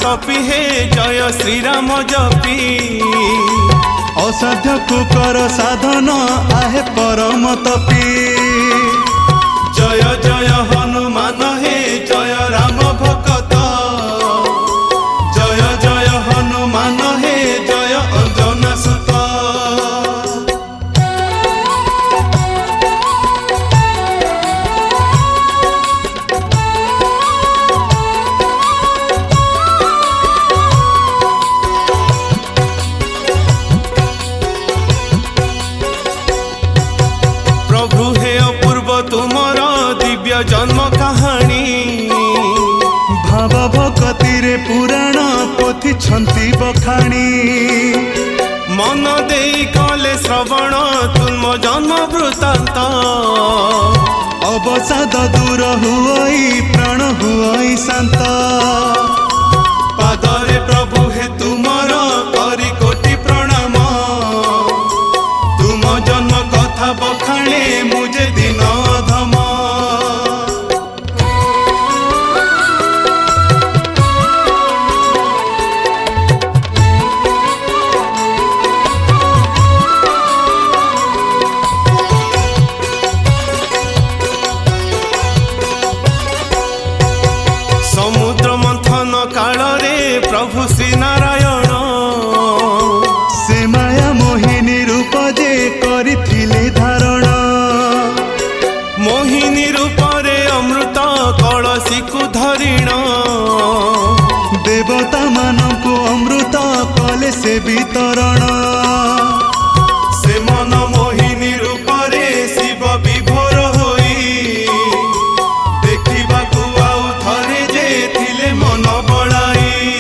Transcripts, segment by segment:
कपि हे जय श्रीराम जपी असाध्य कुकर साधन आहे परम तपी जय जय हनुमान हे जय राम भक्त जय जय हनुमान हे जय अंजना सुत तुमर दिव्य जन्म कहानी भाव भक्ति रे पुराण पोथी छंती बखाणी मन देई कले श्रवण तुम जन्म वृत्तांत अवसाद दूर हुई प्राण हुई शांत पादरे प्रभु हे तुमर करी कोटि प्रणाम तुम जन्म कथा बखाणे मुझे दिन धम समुद्र मंथन काल रे प्रभु श्री नारायण से माया मोहिनी रूप जे करिथिले धारण मोहिनी रूपरे अमृत कलसी को धरिण देवता मानक अमृत कले से वितरण से मन मोहिनी रूपरे शिव विभोर होई देखिबाकू आउ थरे जे थिले मन बड़ाई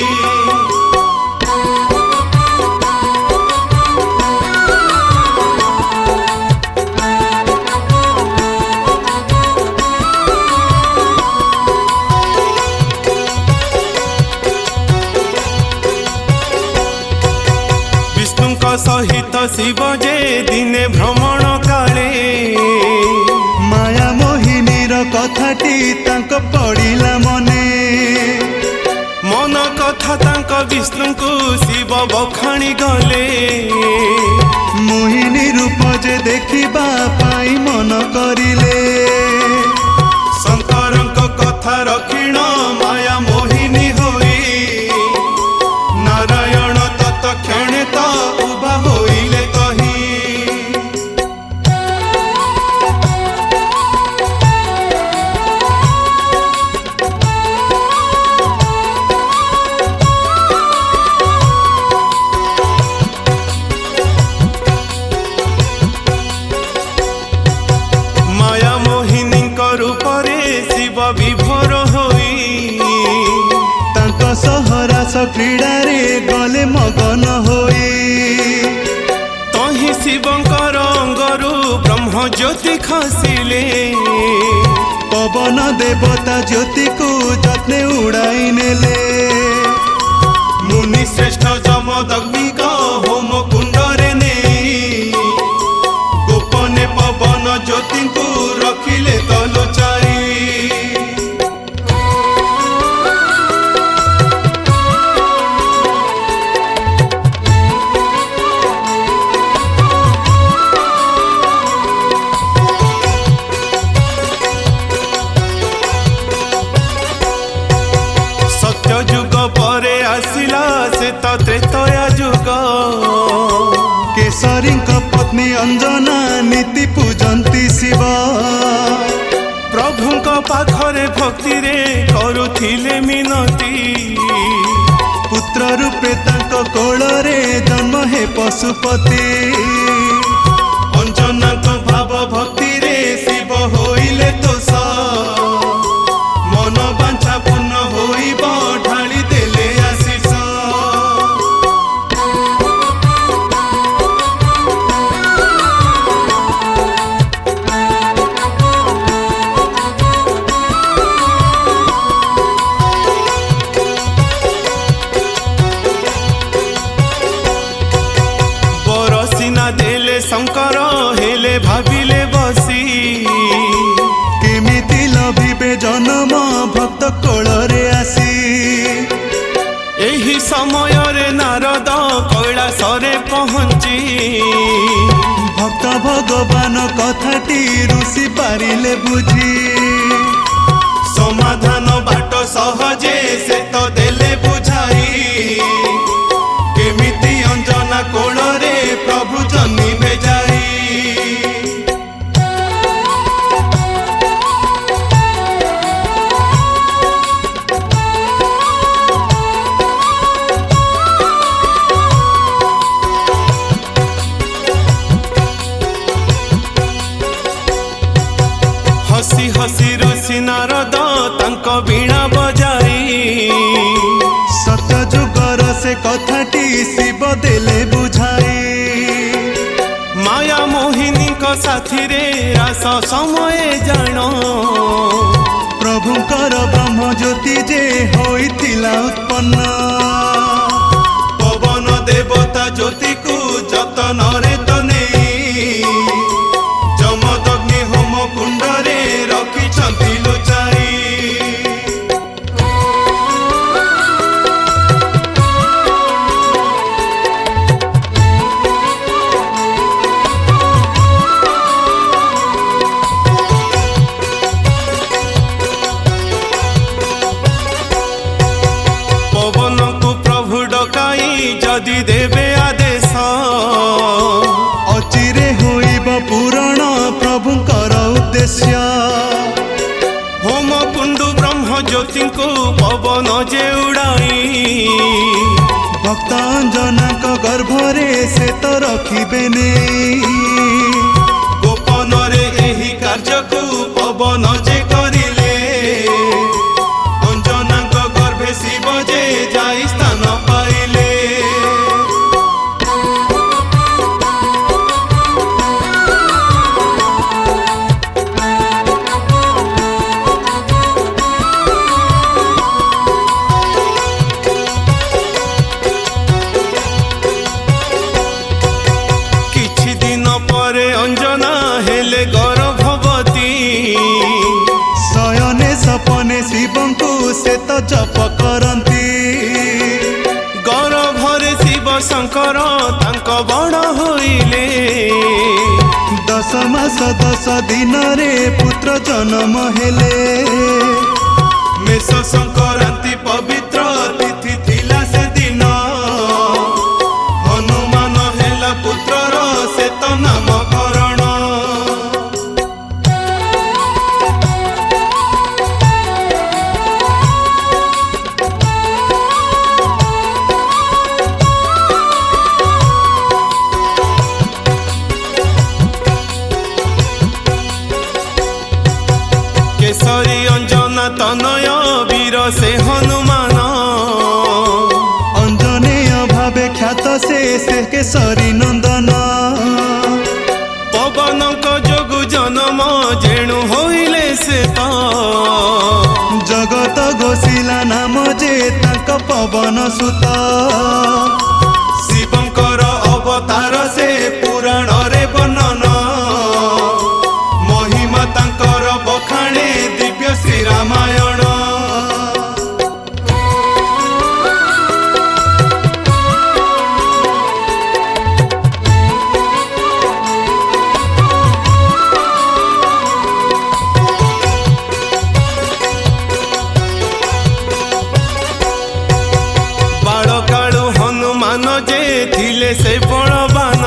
सहित शिव जे दिने भ्रमण काले माया मोहिनीर कथाटी तांक पड़िला मने मन कथा तांक विष्णु को शिव बखाणी गले मोहिनी रूप जे देखिबा पाई मन करिले शंकरक कथा रखिण माया मोहिनी होई नारायण तत्क्षणे तो उभा होइले कही माया मोहिनी रूपरे शिव विभोर होई तांक सहरास क्रीडारे गले मगन होई तही शिवंकर अंगरू ब्रह्म ज्योति खसिले पवन देवता ज्योति को जत्ने उड़ाई नेले मुनि श्रेष्ठ जमदग्निक होम कुंडरे नहीं गोपने पवन ज्योति को रखिले तलोचाई सत्य जुग परे आसिला से तो त्रेतया जुग केसरी पत्नी अंजना नीति पूजंती शिव प्रभु पाखरे भक्ति रे करुथिले मिनती पुत्र रूपे तांक कोଳରେ जन्म हे पशुपति अंजना भाव भक्ति रे शिव होइले तोष मन बांछा पूर्ण होइब ढाली देले आशीष बरसिना शंकर हेले भाविले बसी केमिति समय रे नारद कैलासरे पहुँची भक्त भगवान कथाटी ऋषि पारिले बुझी समाधान बाट सहजे से तो देले बुझाई केमिति अंजना कोल रे प्रभु जनी भेजाई हसी हसी ऋषि नारद तांको वीणा बजाई सत्य जुगर से कथाटी शिव देले बुझाई माया मोहिनी को साथी रे रास समय जान प्रभुकर ब्रह्म ज्योति जे होइतिला उत्पन्न पवन देवता ज्योति को जतन रे तो नहीं जमदग्नि होम कुंड रे रखिछंती लुचाई पवन को प्रभु डकाई जदि देवे आदेश अचिरे होइब पूरण प्रभुकर उद्देश्य होम कुंडु ब्रह्म ज्योति को पवन जे उड़ाई भक्त अंजनाक गर्भरे से तो रखिबेने गोपन रे एही कार्य को पवन जे करिले अंजनाक गर्भे शिव जे जाई स्थान पाइले किछि दिन परे अंजना हेले गर्भवती शयने सपने शिवंकु से तो जप करती गर्भरे शिव शंकर तांक बड़ होइले 10 मास 10 दिन रे पुत्र जन्म हेले मेष संक्रांति पवित्र तिथि थिला से दिन हनुमान हेला पुत्रर से तो नामकरण केसरी अंजना तनय वीर से हनुमान अंजनेय भावे ख्यात से केसरी नंदन पवन को जोगु जन्म जेणु होइले से तो जगत घोषिला नाम जे तांक पवन सुत शिवंकर अवतार से पुराण रे वर्णन महिमा तांकर बखाणे दिव्य श्री रामायण बालकालु हनुमान जे थिले से बलवान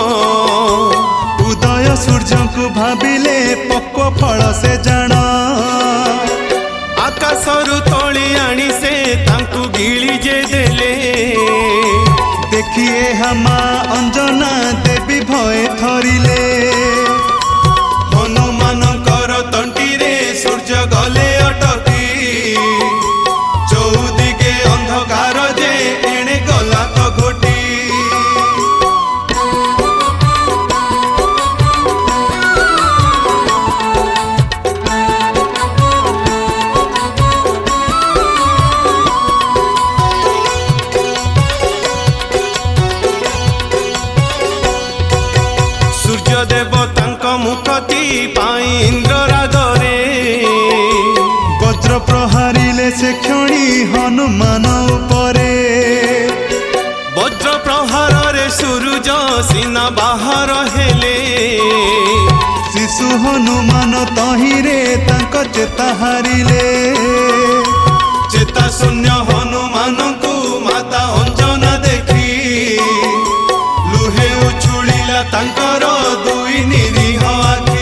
उदय सूर्य को भाविले पक्व फल से जान आकाशरु तोली आनी से तांकु गिली जे देले देखिए हमा अंजना देवी भय थरिले हनुमानकर तंटी रे सूर्य गले अटकी चौदिगे अंधकार जे एणे गला तो घोटी मुक्ति पाई इंद्र रागरे वज्र प्रहारिले से क्षणी हनुमान उपरे प्रहार रे सूरज सीना बाहर हेले शिशु हनुमान तहिरे तांक चेता हारिले चेता शून्य हनुमान को माता अंजना देखी लुहे उछुलिला तांकर दुई निरीह आखि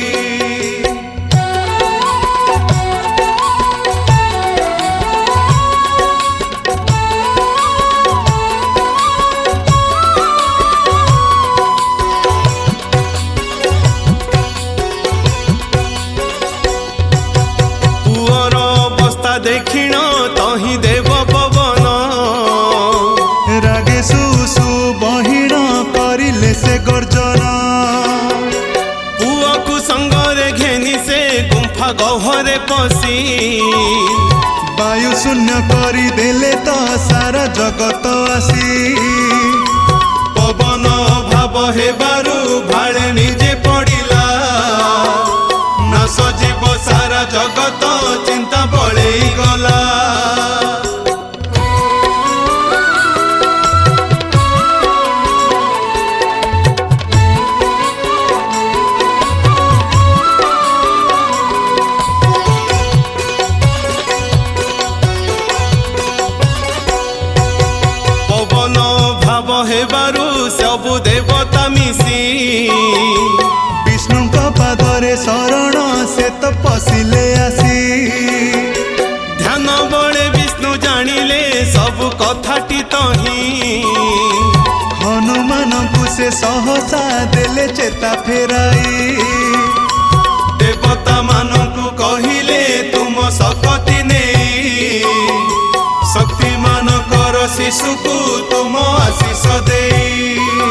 पुअर अवस्था देखिण तही देव पवन रागे सुसु बहिण करिले से गर्जन पुआ को संगरे घेनी से गुंफा गहरे पसी वायु शून्य करी देले तो सारा जगत आसी पवन भाव हेबारु भाड़े निजे पड़िला न सजीव सारा जगत चिंता बळेई गला पवन भाव हेबारु सबु देवता मिसी विष्णु पादरे शरण से तो पशिले आसी ध्यान बळे विष्णु जानिले सब कथाटी तही हनुमान को से सहसा देले चेता फेराई देवता मानकु कहिले तुम शक्ति नेई शक्तिमान कर शिशु को तुम आशीष देई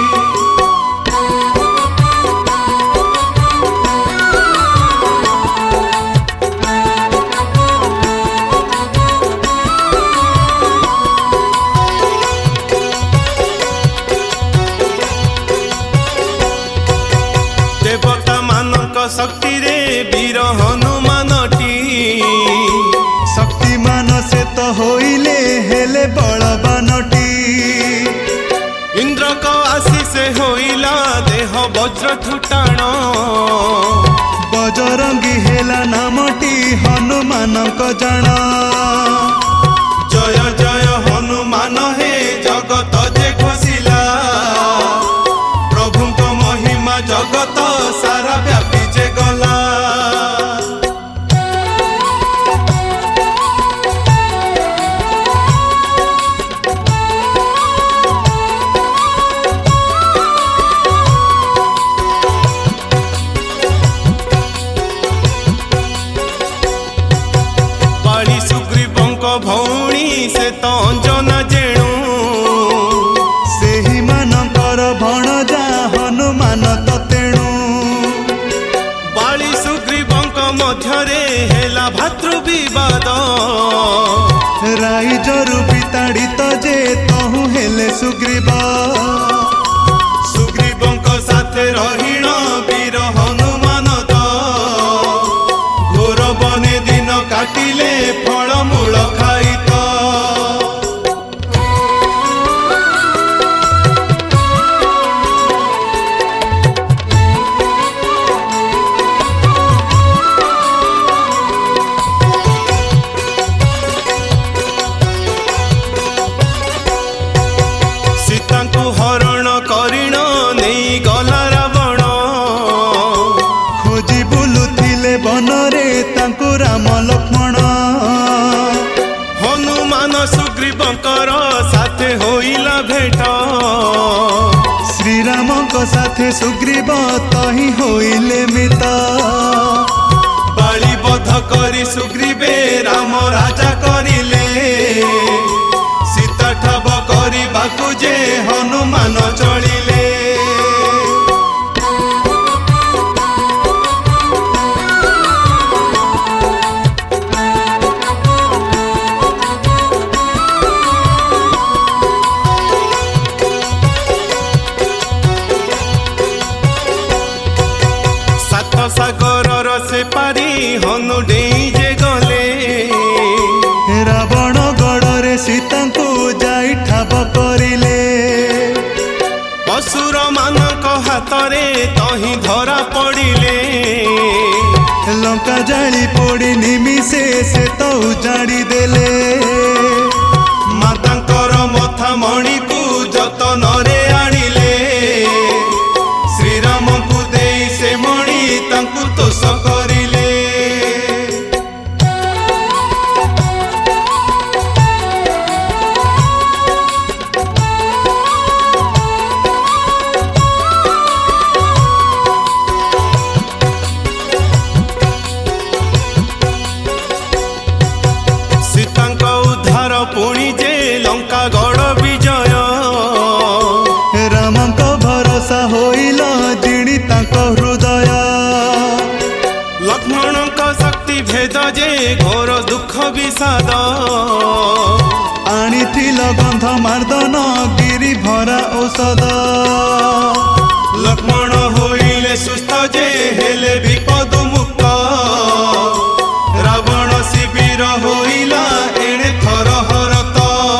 देवता मानक शक्ति रे वीर हनुमानटी शक्तिमान से तो होइले हेले बलवानटी इंद्र को आशीष होइला देह वज्र ठुटाण बजरंगी हेला नामटी हनुमानक जण जय जय हनुमान हे जगत जे घोषिला प्रभुଙ୍କ महिमा जगत सारा व्यापी जे गला बाड़ी सुग्रीवଙ୍କ भौणी से तो अंजना जेणु सेही मानकर भणजा हनुमान तो तेणु बाली सुग्रीवଙ୍କ ମଧ୍ୟରେ ହେଲା ଭାତୃ ବିବାଦ राइजरु बिताड़ित जे तहु हेले सुग्रीव सुग्रीवଙ୍କ साथे रहिण वीर हनुमान ତ घोर बने दिन काटिले फल मूल खाइत सीताଙ୍କୁ हरण करिण नेई गला रावण खोजी बुलुथिले बनरे तांकु राम लक्ष्मण हनुमान सुग्रीवଙ୍କର साथे होइला भेट श्रीरामक साथे सुग्रीव तही होइले मित बाली बध करी सुग्रीवे राम राजा करिले सीता ठाब करिबाकु जे हनुमान चलिले सात सागर से पारी हनु डेई जे गले रावण गड़रे ଜାଳି ପୋଡ଼ି ନିମିଷେ ସେ ତ ଉଜାଡ଼ି ଦେଲେ। ମାତାଙ୍କର ମଥା ମଣିକୁ ଯତନରେ ଆଣିଲେ, ଶ୍ରୀରାମଙ୍କୁ ଦେଇ ସେ ମଣି ତାଙ୍କୁ ତୋଷ କରିଲେ। ସୀତାଙ୍କ ଉଦ୍ଧାର ପୁଣି ଯେ ଲଙ୍କା ଗଡ଼ ବିଜୟ, ରାମଙ୍କ ଭରସା ହୋଇଲ ଜିଣି ତାଙ୍କ ହୃଦୟ। ଲକ୍ଷ୍ମଣଙ୍କ ଶକ୍ତି ଭେଦ ଯେ ଘୋର ଦୁଃଖ ବିଷାଦ, ଆଣିଥିଲ ଗନ୍ଧ ମାର୍ଦନ ଗିରି ଭରା ଔଷଧ। ଲକ୍ଷ୍ମଣ ହୋଇଲେ ସୁସ୍ଥ ଯେ ହେଲେ ବିପଦ ମୁକ୍ତ, ରାବଣ ଶିବିର ହୋଇଲା ଏଣେ ଥର ହରତ।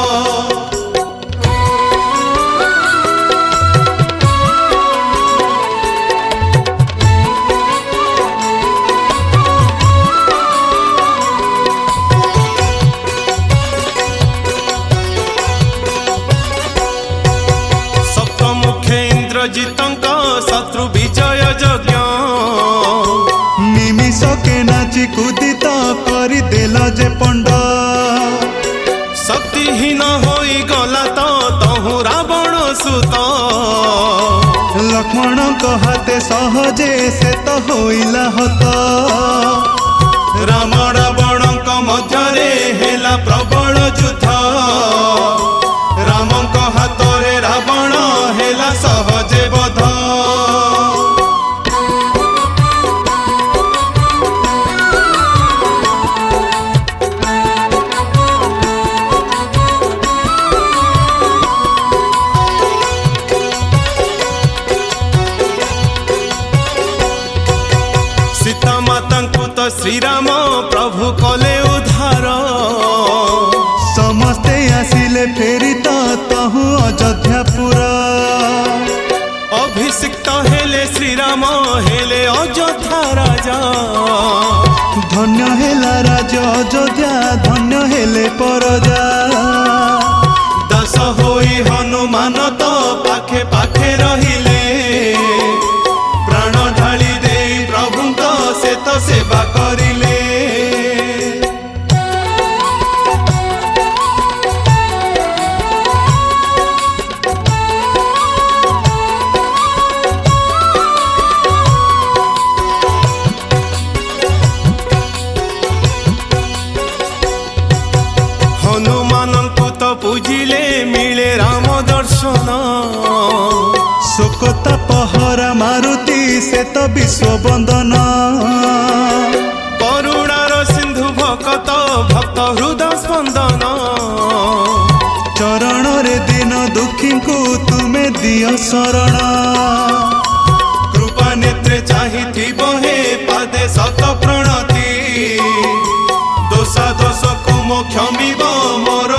ସପ୍ତମୁଖେ ଇନ୍ଦ୍ରଜିତଙ୍କ ଶତ୍ରୁ ବିଜୟ ଯଜ୍ଞ, ନିମିଷକେ ନାଚି କୁଦିତ କରିଦେଲ ଯେ ପଣ୍ଡ। ଶକ୍ତିହୀନ ହୋଇଗଲା ତ ତହୁଁ ରାବଣ ସୁତ, ଲକ୍ଷ୍ମଣଙ୍କ ହାତେ ସହଜେ ସେ ତ ହୋଇଲା ହତ। ରାମ ରାବଣଙ୍କ ମଧ୍ୟରେ ହେଲା ପ୍ରବଳ ଯୁଦ୍ଧ, ରାମଙ୍କ ହାତରେ ରାବଣ ହେଲା ସହଜେ ବଧ। ସୀତା ମାତାଙ୍କୁ ତ ଶ୍ରୀରାମ ପ୍ରଭୁ କଲେ ଉଦ୍ଧାର, ସମସ୍ତେ ଆସିଲେ ଫେରି ତ ତହୁଁ ଅଯୋଧ୍ୟାପୁର। ଅଭିଷିକ୍ତ ହେଲେ ଶ୍ରୀରାମ ହେଲେ ଅଯୋଧ୍ୟା ରାଜା। ଧନ୍ୟ ହେଲା ରାଜ ଅଯୋଧ୍ୟା, ଧନ୍ୟ ହେଲେ ପରଜା। ଦାସ ହୋଇ ହନୁମାନ ତ ପାଖେ ପାଖେ ରହିଲେ, ପ୍ରାଣ ଢାଳି ଦେଇ ପ୍ରଭୁଙ୍କ ସେ ତ ସେବା କରିଲେ। ହନୁମାନଙ୍କୁ ତ ପୂଜିଲେ ମିଳେ ରାମ ଦର୍ଶନ, ଶୋକତା ପହରା ମାରୁତି ସେ ତ ବିଶ୍ୱ ବନ୍ଦନ। କରୁଣାର ସିନ୍ଧୁ ଭକତ ଭକ୍ତ ହୃଦୟ ସ୍ପନ୍ଦନ, ଚରଣରେ ଦିନ ଦୁଃଖୀଙ୍କୁ ତୁମେ ଦିଅ ଶରଣ। କୃପା ନେତ୍ରେ ଚାହିଁଥିବ ହେ ପାଦେ ସତ ପ୍ରଣତି, ଦୋଷା ଦୋଷକୁ ମୋ କ୍ଷମିବ ମୋର